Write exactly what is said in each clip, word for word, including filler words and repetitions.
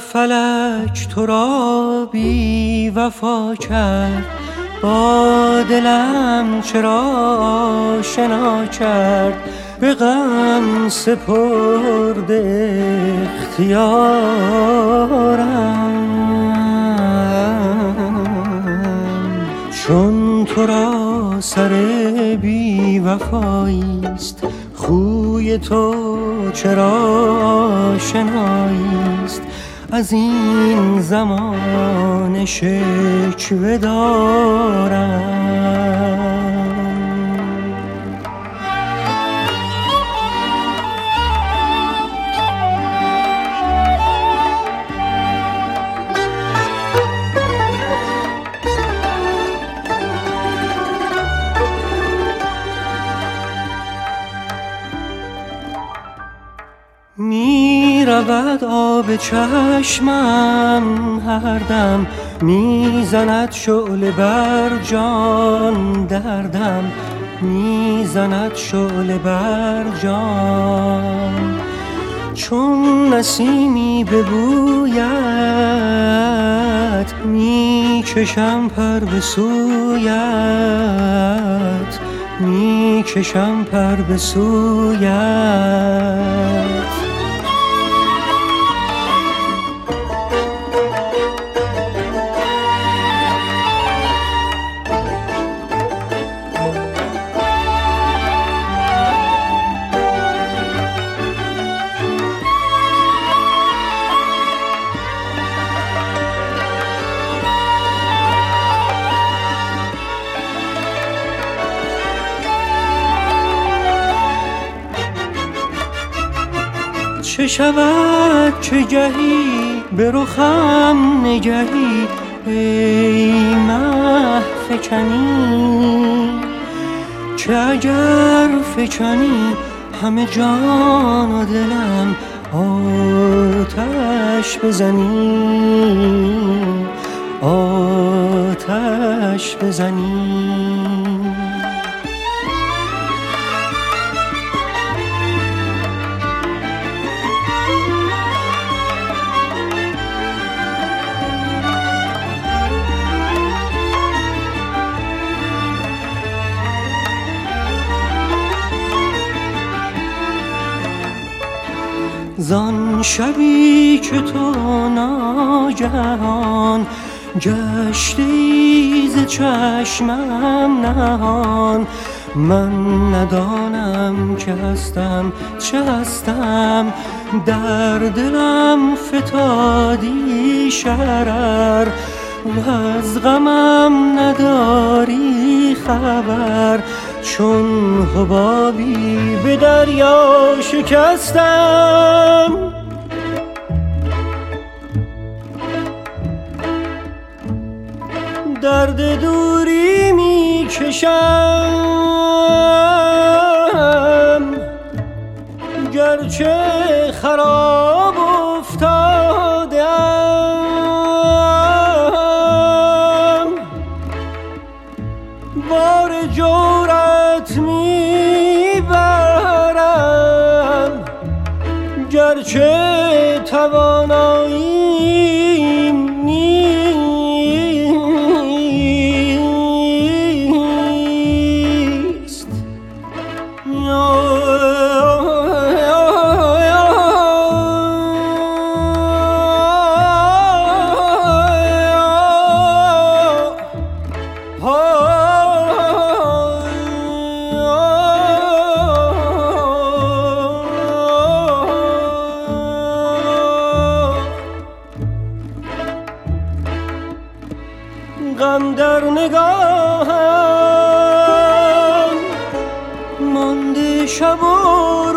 فلک تو را بی وفا کرد، با دلم چرا آشنا کرد، به غم سپرده اختیارم. چون تو را سر بی وفاییست، خوی تو چرا آشناییست، از این زمان شکوه دارم. می رود آب چشمم هر دم، می زند شعله بر جان دردم، می زند شعله بر جان. چون نسیمی ببوید، می کشم پر به سویت، می کشم پر به سویت. چه شود که گهی به رخم نگهی، ای مه فکنی، که اگر فکنی همه جان و دلم آتش بزنی، آتش بزنی. زان شبی که تو ناگهان گشتی ز چشمم نهان، من ندانم که هستم چه هستم، در دلم فتادی شرر، و از غمم نداری خبر. چون حبابی به دریا شکستم، درد دوری می کشم، گرچه خراب افتادم، بار جورت می برم، گرچه توانایی نیست. غم در نگاهم مانده شب و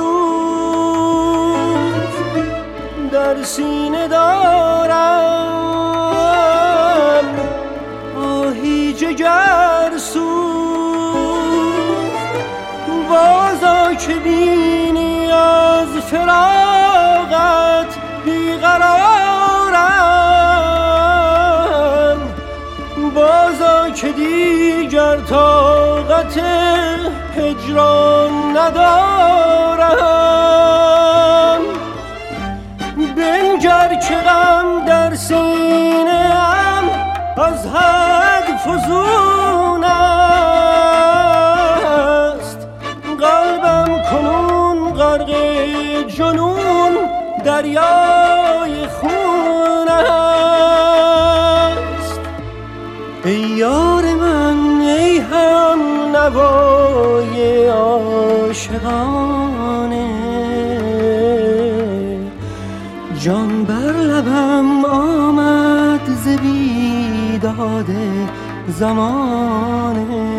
روز، در سینه دارم آهی جگرسوز. بازا که بینی از فراقت بیقرارم، بازا که دیگر طاقت هجران ندارم. بنگر گرچه غم در سینه ام از حد فزون است، قلبم کنون غرق جنون دریای خون است. ای یار من ای هم نوای عاشقانه، جان بر لبم آمد ز بیداد زمانه.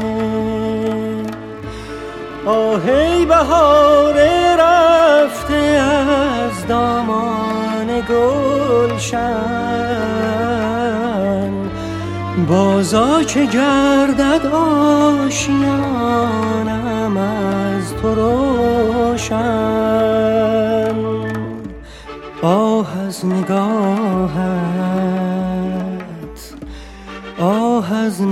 آه ای بهار رفته از دامان گلشن، بازا که گردد آشیانم از تو روشن. آه از نگاهت، آه از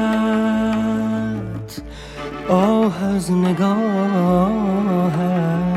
نگاهت، آه از نگاهت.